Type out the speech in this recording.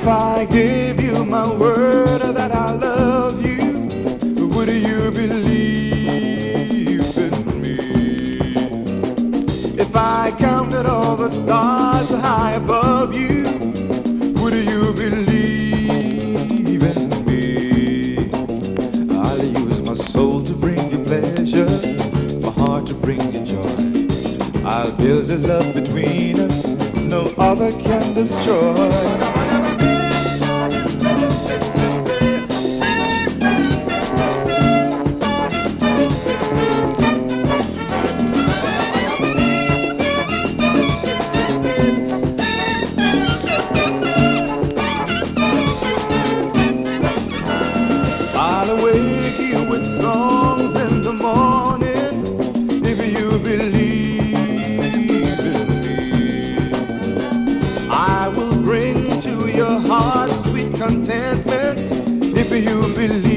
I gave you my word that I love you, would you believe in me? If I counted all the stars high above you, would you believe in me? I'll use my soul to bring you pleasure, my heart to bring you joy. I'll build a love between us no other can destroy. I'll wake you with songs in the morning if you believe in me. I will bring to your heart sweet contentment if you believe.